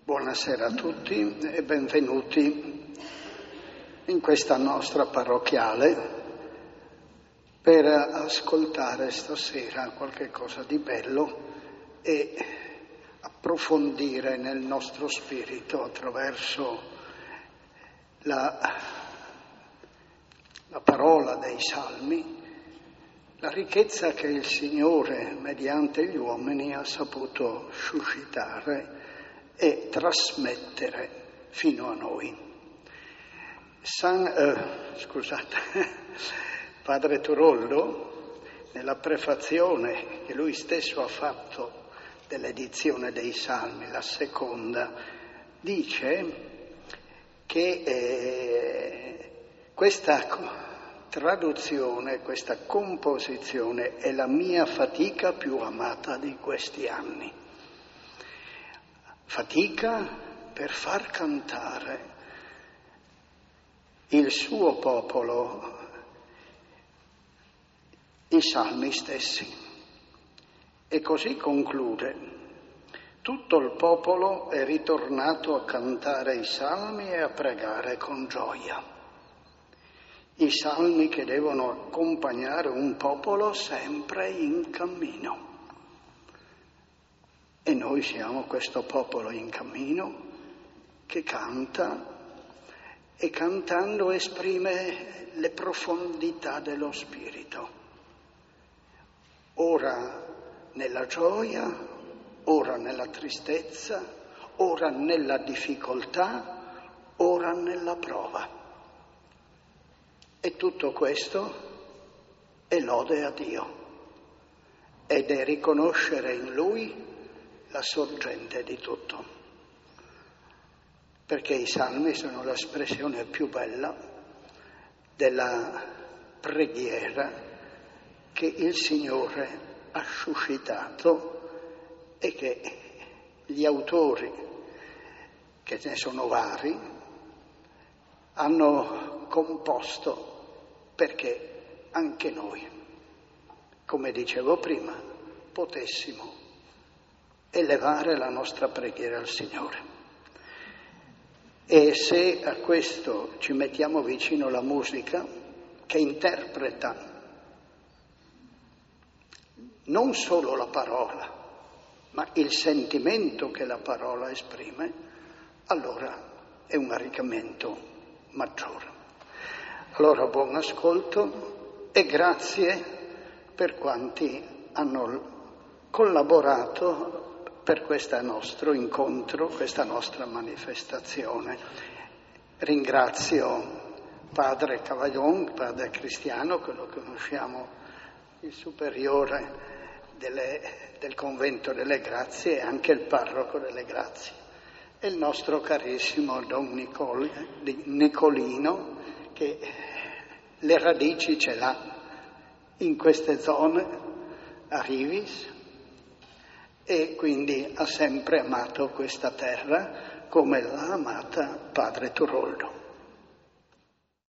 Buonasera a tutti e benvenuti in questa nostra parrocchiale per ascoltare stasera qualche cosa di bello e approfondire nel nostro spirito attraverso la parola dei Salmi la ricchezza che il Signore mediante gli uomini ha saputo suscitare e trasmettere fino a noi. Padre Turoldo, nella prefazione che lui stesso ha fatto dell'edizione dei Salmi, la seconda, dice che questa traduzione, questa composizione è la mia fatica più amata di questi anni. Fatica per far cantare il suo popolo i salmi stessi. E così conclude: tutto il popolo è ritornato a cantare i salmi e a pregare con gioia. I salmi che devono accompagnare un popolo sempre in cammino. E noi siamo questo popolo in cammino che canta e cantando esprime le profondità dello spirito. Ora nella gioia, ora nella tristezza, ora nella difficoltà, ora nella prova. E tutto questo è lode a Dio ed è riconoscere in Lui la sorgente di tutto, perché i salmi sono l'espressione più bella della preghiera che il Signore ha suscitato e che gli autori, che ne sono vari, hanno composto perché anche noi, come dicevo prima, potessimo elevare la nostra preghiera al Signore. E se a questo ci mettiamo vicino la musica che interpreta non solo la parola, ma il sentimento che la parola esprime, allora è un arricchimento maggiore. Allora buon ascolto e grazie per quanti hanno collaborato per questo nostro incontro, questa nostra manifestazione. Ringrazio Padre Cavaillon, Padre Cristiano, che lo conosciamo, il superiore del Convento delle Grazie e anche il parroco delle Grazie, e il nostro carissimo Don Nicolino, che le radici ce l'ha in queste zone, a Rivis, e quindi ha sempre amato questa terra come l'ha amata Padre Turoldo.